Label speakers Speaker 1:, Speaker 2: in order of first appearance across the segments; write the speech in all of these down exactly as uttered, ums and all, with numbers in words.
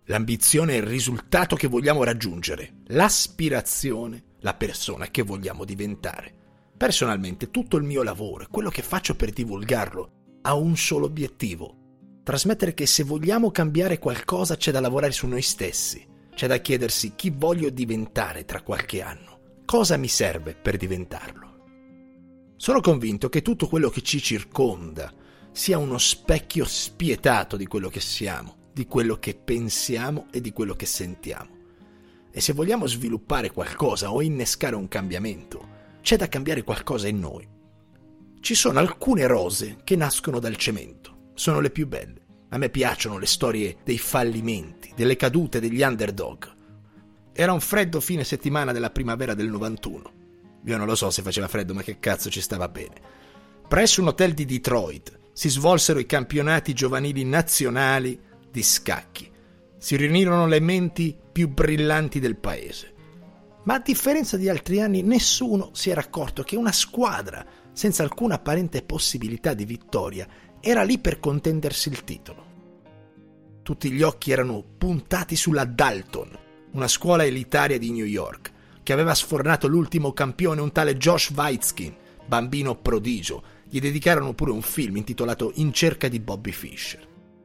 Speaker 1: L'ambizione è il risultato che vogliamo raggiungere, l'aspirazione, la persona che vogliamo diventare. Personalmente tutto il mio lavoro e quello che faccio per divulgarlo ha un solo obiettivo: trasmettere che se vogliamo cambiare qualcosa c'è da lavorare su noi stessi, c'è da chiedersi chi voglio diventare tra qualche anno, cosa mi serve per diventarlo. Sono convinto che tutto quello che ci circonda sia uno specchio spietato di quello che siamo, di quello che pensiamo e di quello che sentiamo. E se vogliamo sviluppare qualcosa o innescare un cambiamento, c'è da cambiare qualcosa in noi. Ci sono alcune rose che nascono dal cemento, sono le più belle. A me piacciono le storie dei fallimenti, delle cadute, degli underdog. Era un freddo fine settimana della primavera del novantuno. Io non lo so se faceva freddo, ma che cazzo ci stava bene. Presso un hotel di Detroit si svolsero i campionati giovanili nazionali di scacchi. Si riunirono le menti più brillanti del paese. Ma a differenza di altri anni, nessuno si era accorto che una squadra senza alcuna apparente possibilità di vittoria era lì per contendersi il titolo. Tutti gli occhi erano puntati sulla Dalton, una scuola elitaria di New York, che aveva sfornato l'ultimo campione, un tale Josh Waitzkin, bambino prodigio. Gli dedicarono pure un film intitolato In cerca di Bobby Fischer.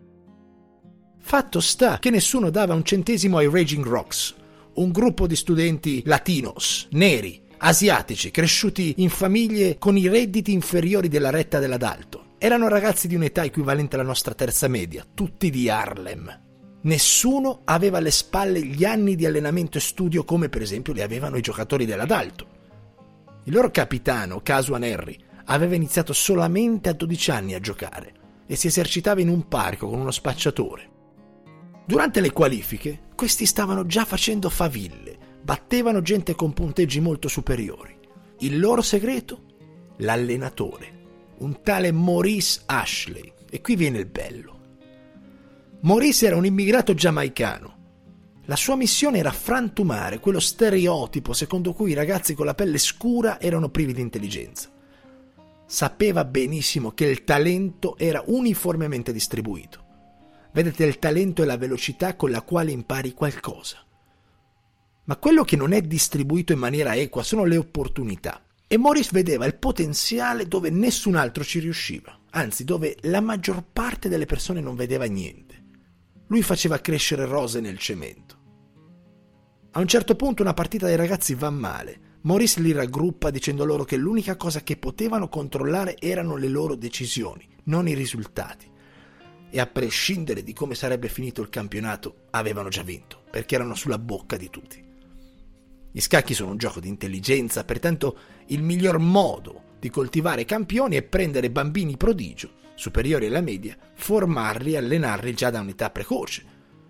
Speaker 1: Fatto sta che nessuno dava un centesimo ai Raging Rocks, un gruppo di studenti latinos, neri, asiatici, cresciuti in famiglie con i redditi inferiori della retta della Dalton. Erano ragazzi di un'età equivalente alla nostra terza media, tutti di Harlem. Nessuno aveva alle spalle gli anni di allenamento e studio come per esempio li avevano i giocatori della Dalton. Il loro capitano, Casuan Henry, aveva iniziato solamente a dodici anni a giocare e si esercitava in un parco con uno spacciatore. Durante le qualifiche, questi stavano già facendo faville, battevano gente con punteggi molto superiori. Il loro segreto? L'allenatore, un tale Maurice Ashley. E qui viene il bello. Maurice era un immigrato giamaicano. La sua missione era frantumare quello stereotipo secondo cui i ragazzi con la pelle scura erano privi di intelligenza. Sapeva benissimo che il talento era uniformemente distribuito. Vedete, il talento è la velocità con la quale impari qualcosa. Ma quello che non è distribuito in maniera equa sono le opportunità. E Maurice vedeva il potenziale dove nessun altro ci riusciva, anzi dove la maggior parte delle persone non vedeva niente. Lui faceva crescere rose nel cemento. A un certo punto una partita dei ragazzi va male. Maurice li raggruppa dicendo loro che l'unica cosa che potevano controllare erano le loro decisioni, non i risultati. E a prescindere di come sarebbe finito il campionato, avevano già vinto, perché erano sulla bocca di tutti. Gli scacchi sono un gioco di intelligenza, pertanto il miglior modo di coltivare campioni è prendere bambini prodigio, superiori alla media, formarli e allenarli già da un'età precoce.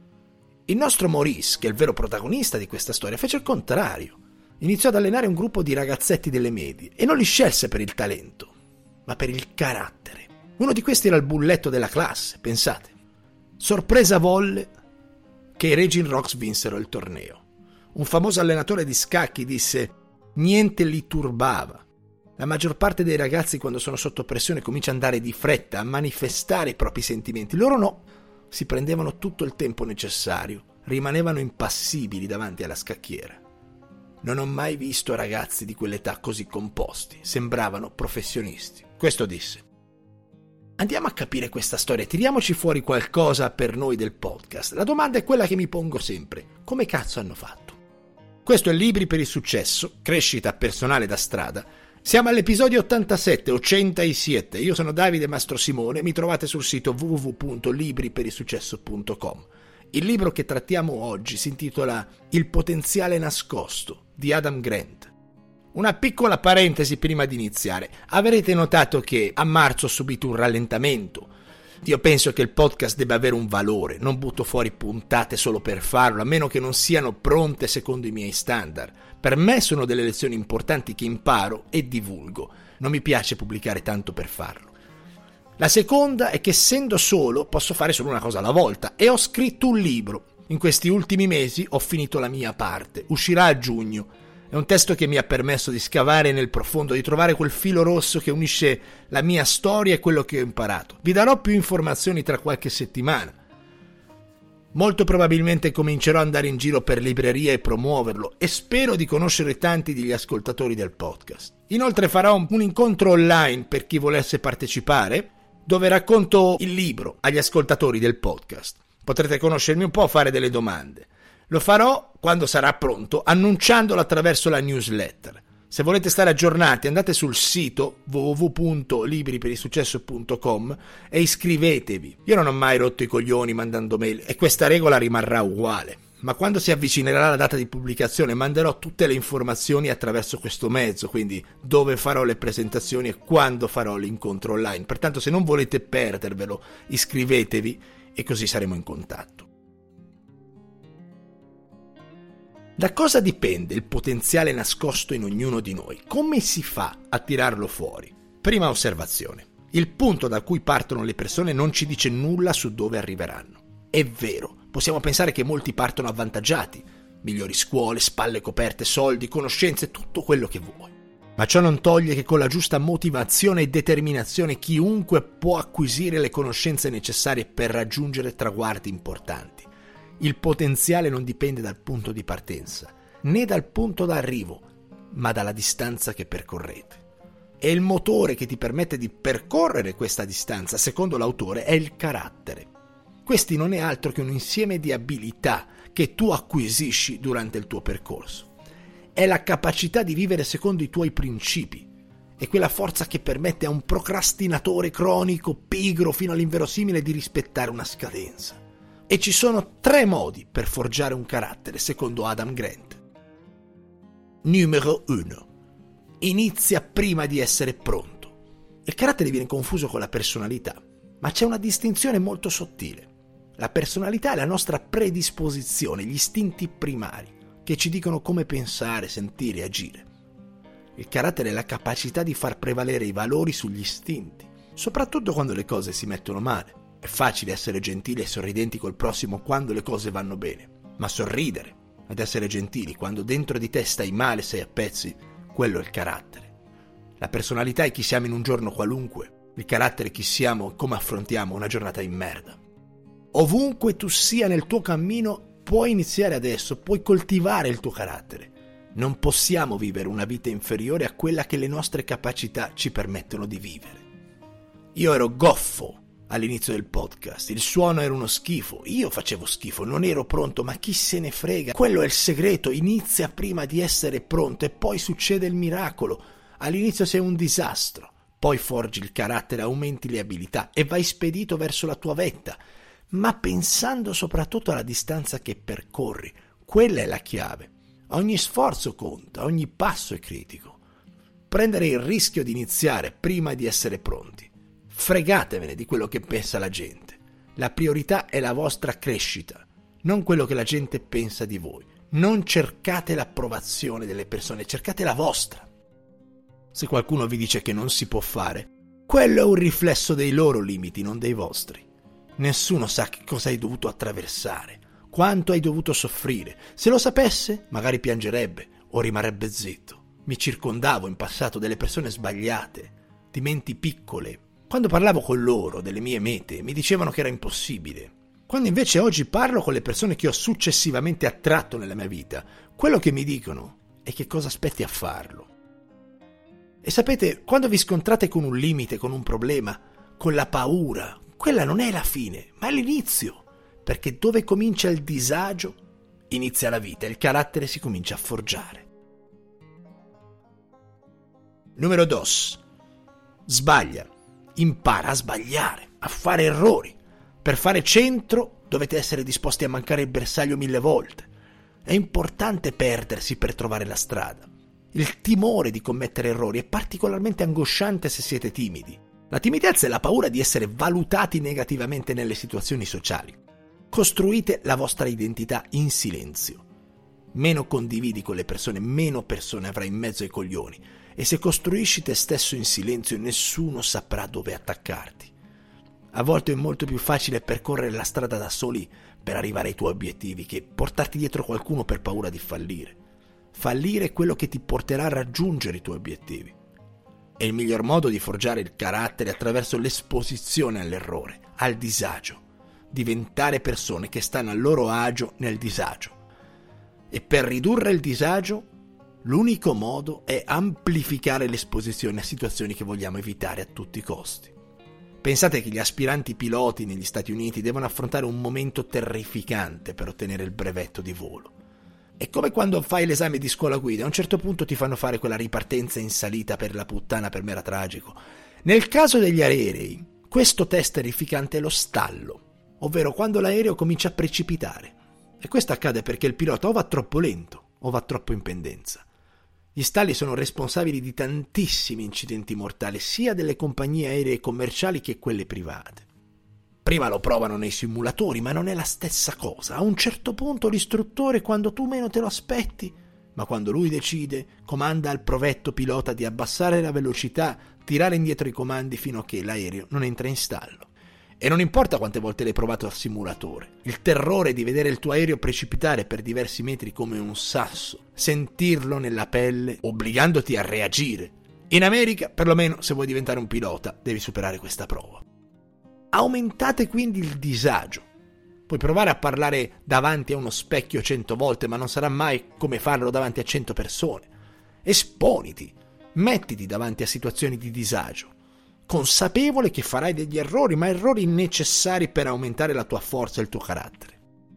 Speaker 1: Il nostro Maurice, che è il vero protagonista di questa storia, fece il contrario. Iniziò ad allenare un gruppo di ragazzetti delle medie e non li scelse per il talento, ma per il carattere. Uno di questi era il bulletto della classe, pensate. Sorpresa volle che i Raging Rocks vinsero il torneo. Un famoso allenatore di scacchi disse: niente li turbava. La maggior parte dei ragazzi quando sono sotto pressione comincia ad andare di fretta, a manifestare i propri sentimenti. Loro no, si prendevano tutto il tempo necessario, rimanevano impassibili davanti alla scacchiera. Non ho mai visto ragazzi di quell'età così composti, sembravano professionisti. Questo disse. Andiamo a capire questa storia, tiriamoci fuori qualcosa per noi del podcast. La domanda è quella che mi pongo sempre: come cazzo hanno fatto? Questo è Libri per il successo, crescita personale da strada. Siamo all'episodio ottantasette, ottantasette. Io sono Davide Mastrosimone, mi trovate sul sito w w w punto libri per il successo punto com. Il libro che trattiamo oggi si intitola Il potenziale nascosto di Adam Grant. Una piccola parentesi prima di iniziare. Avrete notato che a marzo ho subito un rallentamento. Io penso che il podcast debba avere un valore, non butto fuori puntate solo per farlo, a meno che non siano pronte secondo i miei standard. Per me sono delle lezioni importanti che imparo e divulgo. Non mi piace pubblicare tanto per farlo. La seconda è che essendo solo posso fare solo una cosa alla volta e ho scritto un libro. In questi ultimi mesi ho finito la mia parte, uscirà a giugno. È un testo che mi ha permesso di scavare nel profondo, di trovare quel filo rosso che unisce la mia storia e quello che ho imparato. Vi darò più informazioni tra qualche settimana. Molto probabilmente comincerò ad andare in giro per librerie e promuoverlo e spero di conoscere tanti degli ascoltatori del podcast. Inoltre farò un, un incontro online per chi volesse partecipare, dove racconto il libro agli ascoltatori del podcast. Potrete conoscermi un po', fare delle domande. Lo farò quando sarà pronto, annunciandolo attraverso la newsletter. Se volete stare aggiornati, andate sul sito w w w punto libri per il successo punto com e iscrivetevi. Io non ho mai rotto i coglioni mandando mail e questa regola rimarrà uguale. Ma quando si avvicinerà la data di pubblicazione manderò tutte le informazioni attraverso questo mezzo, quindi dove farò le presentazioni e quando farò l'incontro online. Pertanto se non volete perdervelo, iscrivetevi e così saremo in contatto. Da cosa dipende il potenziale nascosto in ognuno di noi? Come si fa a tirarlo fuori? Prima osservazione. Il punto da cui partono le persone non ci dice nulla su dove arriveranno. È vero, possiamo pensare che molti partono avvantaggiati. Migliori scuole, spalle coperte, soldi, conoscenze, tutto quello che vuoi. Ma ciò non toglie che con la giusta motivazione e determinazione chiunque può acquisire le conoscenze necessarie per raggiungere traguardi importanti. Il potenziale non dipende dal punto di partenza, né dal punto d'arrivo, ma dalla distanza che percorrete. E il motore che ti permette di percorrere questa distanza, secondo l'autore, è il carattere. Questi non è altro che un insieme di abilità che tu acquisisci durante il tuo percorso. È la capacità di vivere secondo i tuoi principi. È quella forza che permette a un procrastinatore cronico, pigro fino all'inverosimile, di rispettare una scadenza. E ci sono tre modi per forgiare un carattere, secondo Adam Grant. Numero uno. Inizia prima di essere pronto. Il carattere viene confuso con la personalità, ma c'è una distinzione molto sottile. La personalità è la nostra predisposizione, gli istinti primari, che ci dicono come pensare, sentire e agire. Il carattere è la capacità di far prevalere i valori sugli istinti, soprattutto quando le cose si mettono male. È facile essere gentili e sorridenti col prossimo quando le cose vanno bene, ma sorridere ed essere gentili quando dentro di te stai male, sei a pezzi, quello è il carattere. La personalità è chi siamo in un giorno qualunque, il carattere è chi siamo e come affrontiamo una giornata in merda. Ovunque tu sia nel tuo cammino, puoi iniziare adesso, puoi coltivare il tuo carattere. Non possiamo vivere una vita inferiore a quella che le nostre capacità ci permettono di vivere. Io ero goffo all'inizio del podcast, il suono era uno schifo, io facevo schifo, non ero pronto, ma chi se ne frega? Quello è il segreto, inizia prima di essere pronto e poi succede il miracolo. All'inizio sei un disastro, poi forgi il carattere, aumenti le abilità e vai spedito verso la tua vetta, ma pensando soprattutto alla distanza che percorri. Quella è la chiave. Ogni sforzo conta, ogni passo è critico. Prendere il rischio di iniziare prima di essere pronti. Fregatevene di quello che pensa la gente. La priorità è la vostra crescita, non quello che la gente pensa di voi. Non cercate l'approvazione delle persone, cercate la vostra. Se qualcuno vi dice che non si può fare, quello è un riflesso dei loro limiti, non dei vostri. Nessuno sa che cosa hai dovuto attraversare, quanto hai dovuto soffrire. Se lo sapesse, magari piangerebbe o rimarrebbe zitto. Mi circondavo in passato delle persone sbagliate, di menti piccole. Quando parlavo con loro delle mie mete, mi dicevano che era impossibile. Quando invece oggi parlo con le persone che ho successivamente attratto nella mia vita, quello che mi dicono è che cosa aspetti a farlo. E sapete, quando vi scontrate con un limite, con un problema, con la paura, quella non è la fine, ma è l'inizio. Perché dove comincia il disagio, inizia la vita e il carattere si comincia a forgiare. Numero dos. Sbaglia. Impara a sbagliare, a fare errori. Per fare centro dovete essere disposti a mancare il bersaglio mille volte. È importante perdersi per trovare la strada. Il timore di commettere errori è particolarmente angosciante se siete timidi. La timidezza è la paura di essere valutati negativamente nelle situazioni sociali. Costruite la vostra identità in silenzio. Meno condividi con le persone, meno persone avrai in mezzo ai coglioni. E se costruisci te stesso in silenzio, nessuno saprà dove attaccarti. A volte è molto più facile percorrere la strada da soli per arrivare ai tuoi obiettivi che portarti dietro qualcuno per paura di fallire. Fallire è quello che ti porterà a raggiungere i tuoi obiettivi. È il miglior modo di forgiare il carattere attraverso l'esposizione all'errore, al disagio. diventare persone che stanno a loro agio nel disagio. E per ridurre il disagio, l'unico modo è amplificare l'esposizione a situazioni che vogliamo evitare a tutti i costi. Pensate che gli aspiranti piloti negli Stati Uniti devono affrontare un momento terrificante per ottenere il brevetto di volo. È come quando fai l'esame di scuola guida, a un certo punto ti fanno fare quella ripartenza in salita per la puttana, per me era tragico. Nel caso degli aerei, questo test terrificante è lo stallo, ovvero quando l'aereo comincia a precipitare. E questo accade perché il pilota o va troppo lento o va troppo in pendenza. Gli stalli sono responsabili di tantissimi incidenti mortali, sia delle compagnie aeree commerciali che quelle private. Prima lo provano nei simulatori, ma non è la stessa cosa. A un certo punto l'istruttore, quando tu meno te lo aspetti, ma quando lui decide, comanda al provetto pilota di abbassare la velocità, tirare indietro i comandi fino a che l'aereo non entra in stallo. E non importa quante volte l'hai provato al simulatore, il terrore di vedere il tuo aereo precipitare per diversi metri come un sasso, sentirlo nella pelle, obbligandoti a reagire. In America, perlomeno, se vuoi diventare un pilota, devi superare questa prova. Aumentate quindi il disagio. Puoi provare a parlare davanti a uno specchio cento volte, ma non sarà mai come farlo davanti a cento persone. Esponiti, mettiti davanti a situazioni di disagio, consapevole che farai degli errori, ma errori necessari per aumentare la tua forza e il tuo carattere.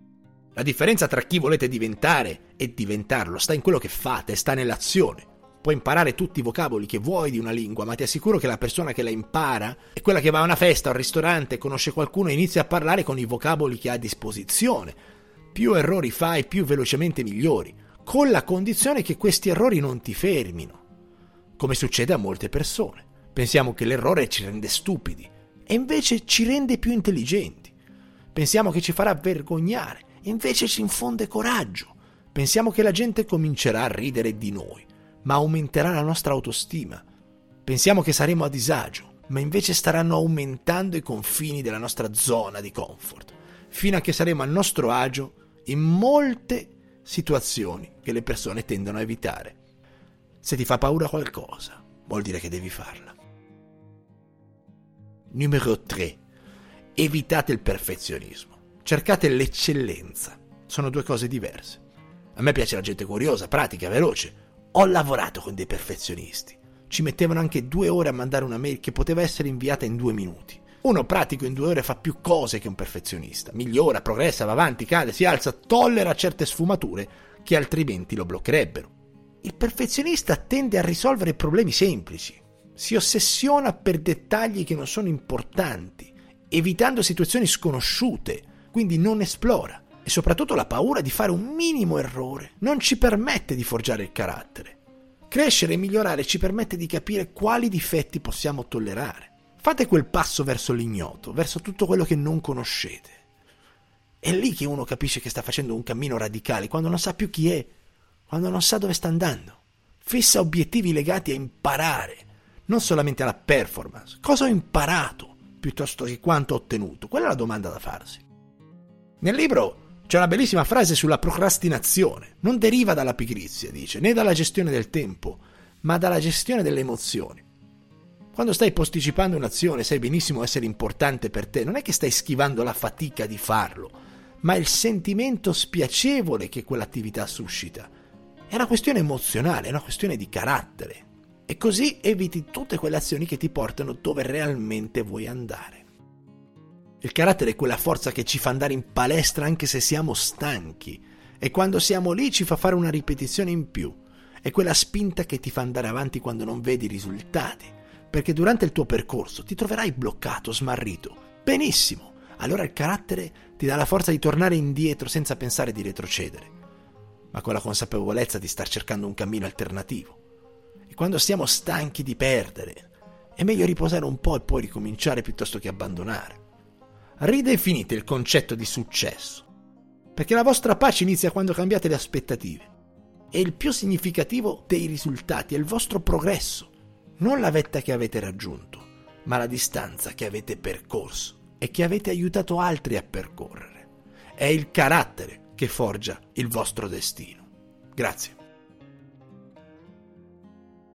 Speaker 1: La differenza tra chi volete diventare e diventarlo sta in quello che fate, sta nell'azione. Puoi imparare tutti i vocaboli che vuoi di una lingua, ma ti assicuro che la persona che la impara è quella che va a una festa, a un ristorante, conosce qualcuno e inizia a parlare con i vocaboli che ha a disposizione. Più errori fai, più velocemente migliori, con la condizione che questi errori non ti fermino, come succede a molte persone. Pensiamo che l'errore ci rende stupidi e invece ci rende più intelligenti. Pensiamo che ci farà vergognare e invece ci infonde coraggio. Pensiamo che la gente comincerà a ridere di noi, ma aumenterà la nostra autostima. Pensiamo che saremo a disagio, ma invece staranno aumentando i confini della nostra zona di comfort, fino a che saremo al nostro agio in molte situazioni che le persone tendono a evitare. Se ti fa paura qualcosa, vuol dire che devi farla. Numero tre. Evitate il perfezionismo. Cercate l'eccellenza. Sono due cose diverse. A me piace la gente curiosa, pratica, veloce. Ho lavorato con dei perfezionisti. Ci mettevano anche due ore a mandare una mail che poteva essere inviata in due minuti. Uno pratico in due ore fa più cose che un perfezionista. Migliora, progressa, va avanti, cade, si alza, tollera certe sfumature che altrimenti lo bloccherebbero. Il perfezionista tende a risolvere problemi semplici. Si ossessiona per dettagli che non sono importanti, evitando situazioni sconosciute, quindi non esplora. E soprattutto la paura di fare un minimo errore non ci permette di forgiare il carattere. Crescere e migliorare ci permette di capire quali difetti possiamo tollerare. Fate quel passo verso l'ignoto, verso tutto quello che non conoscete. È lì che uno capisce che sta facendo un cammino radicale, quando non sa più chi è, quando non sa dove sta andando. Fissa obiettivi legati a imparare, non solamente alla performance. Cosa ho imparato piuttosto che quanto ho ottenuto? Quella è la domanda da farsi. Nel libro c'è una bellissima frase sulla procrastinazione. Non deriva dalla pigrizia, dice, né dalla gestione del tempo, ma dalla gestione delle emozioni. Quando stai posticipando un'azione, sai benissimo essere importante per te. Non è che stai schivando la fatica di farlo, ma il sentimento spiacevole che quell'attività suscita. È una questione emozionale, è una questione di carattere. E così eviti tutte quelle azioni che ti portano dove realmente vuoi andare. Il carattere è quella forza che ci fa andare in palestra anche se siamo stanchi, e quando siamo lì ci fa fare una ripetizione in più. È quella spinta che ti fa andare avanti quando non vedi risultati, perché durante il tuo percorso ti troverai bloccato, smarrito. Benissimo, allora il carattere ti dà la forza di tornare indietro senza pensare di retrocedere, ma con la consapevolezza di star cercando un cammino alternativo. E quando siamo stanchi di perdere, è meglio riposare un po' e poi ricominciare piuttosto che abbandonare. Ridefinite il concetto di successo, perché la vostra pace inizia quando cambiate le aspettative, e il più significativo dei risultati è il vostro progresso, non la vetta che avete raggiunto, ma la distanza che avete percorso e che avete aiutato altri a percorrere. È il carattere che forgia il vostro destino. Grazie.